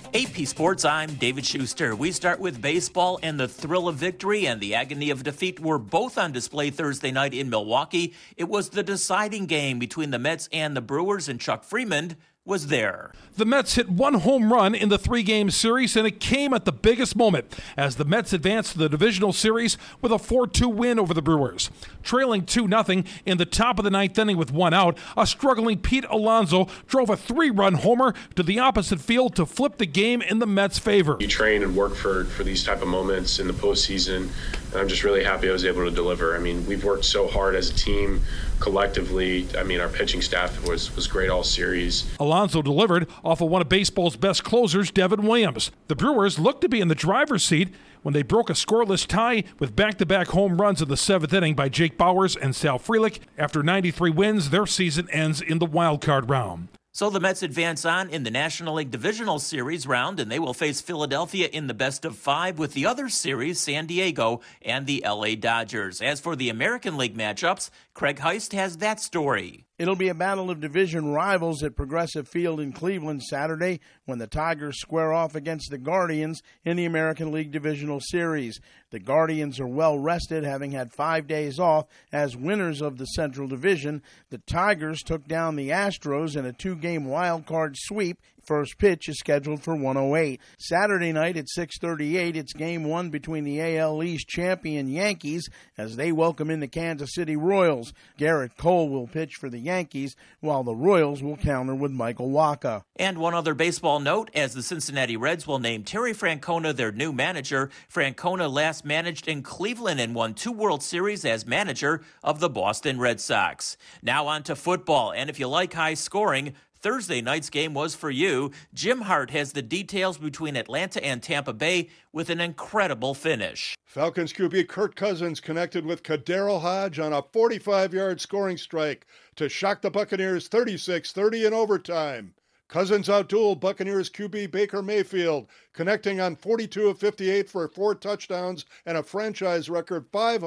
AP Sports, I'm David Schuster. We start with baseball, and the thrill of victory and the agony of defeat were both on display Thursday night in Milwaukee. It was the deciding game between the Mets and the Brewers, and Chuck Freeman was there. The Mets hit one home run in the three-game series, and it came at the biggest moment as the Mets advanced to the divisional series with a 4-2 win over the Brewers. Trailing 2-0 in the top of the ninth inning with one out, a struggling Pete Alonso drove a 3-run homer to the opposite field to flip the game in the Mets' favor. You train and work for these type of moments in the postseason, and I'm just really happy I was able to deliver. I mean, we've worked so hard as a team collectively. I mean, our pitching staff was great all series. Alonso delivered off of one of baseball's best closers, Devin Williams. The Brewers looked to be in the driver's seat when they broke a scoreless tie with back-to-back home runs in the seventh inning by Jake Bauers and Sal Frelick. After 93 wins, their season ends in the wild card round. So the Mets advance on in the National League Divisional Series round, and they will face Philadelphia in the best of five with the other series, San Diego and the LA Dodgers. As for the American League matchups, Craig Heist has that story. It'll be a battle of division rivals at Progressive Field in Cleveland Saturday when the Tigers square off against the Guardians in the American League Divisional Series. The Guardians are well rested, having had 5 days off as winners of the Central Division. The Tigers took down the Astros in a 2-game wild card sweep. First pitch is scheduled for 1:08. Saturday night at 6:38, it's Game 1 between the AL East champion Yankees as they welcome in the Kansas City Royals. Garrett Cole will pitch for the Yankees, while the Royals will counter with Michael Wacha. And one other baseball note, as the Cincinnati Reds will name Terry Francona their new manager. Francona last managed in Cleveland and won 2 World Series as manager of the Boston Red Sox. Now on to football, and if you like high scoring, Thursday night's game was for you. Jim Hart has the details between Atlanta and Tampa Bay with an incredible finish. Falcons QB Kirk Cousins connected with Kadero Hodge on a 45-yard scoring strike to shock the Buccaneers 36-30 in overtime. Cousins outdueled Buccaneers QB Baker Mayfield, connecting on 42 of 58 for 4 touchdowns and a franchise record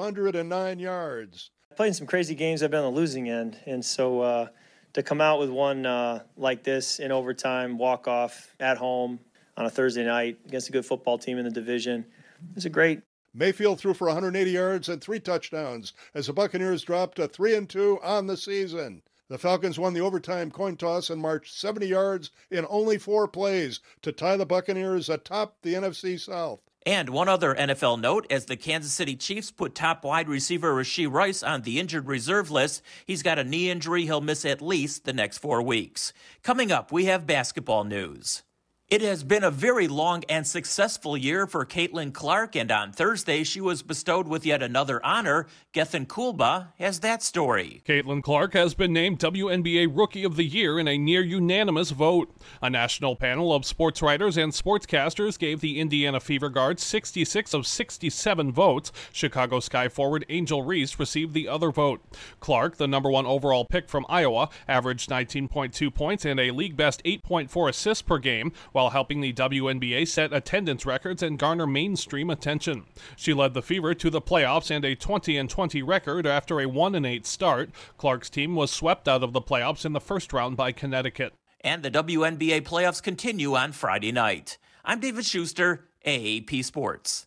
509 yards. I played in some crazy games. I've been on the losing end, and so to come out with one like this in overtime, walk-off at home on a Thursday night against a good football team in the division, it's a great. Mayfield threw for 180 yards and 3 touchdowns as the Buccaneers dropped to 3-2 on the season. The Falcons won the overtime coin toss and marched 70 yards in only 4 plays to tie the Buccaneers atop the NFC South. And one other NFL note, as the Kansas City Chiefs put top wide receiver Rashee Rice on the injured reserve list, he's got a knee injury. He'll miss at least the next 4 weeks. Coming up, we have basketball news. It has been a very long and successful year for Caitlin Clark, and on Thursday she was bestowed with yet another honor. Gethin Kulba has that story. Caitlin Clark has been named WNBA Rookie of the Year in a near-unanimous vote. A national panel of sports writers and sportscasters gave the Indiana Fever Guard 66 of 67 votes. Chicago Sky forward Angel Reese received the other vote. Clark, the number 1 overall pick from Iowa, averaged 19.2 points and a league-best 8.4 assists per game, while helping the WNBA set attendance records and garner mainstream attention. She led the Fever to the playoffs and a 20-20 record after a 1-8 start. Clark's team was swept out of the playoffs in the first round by Connecticut. And the WNBA playoffs continue on Friday night. I'm David Schuster, AAP Sports.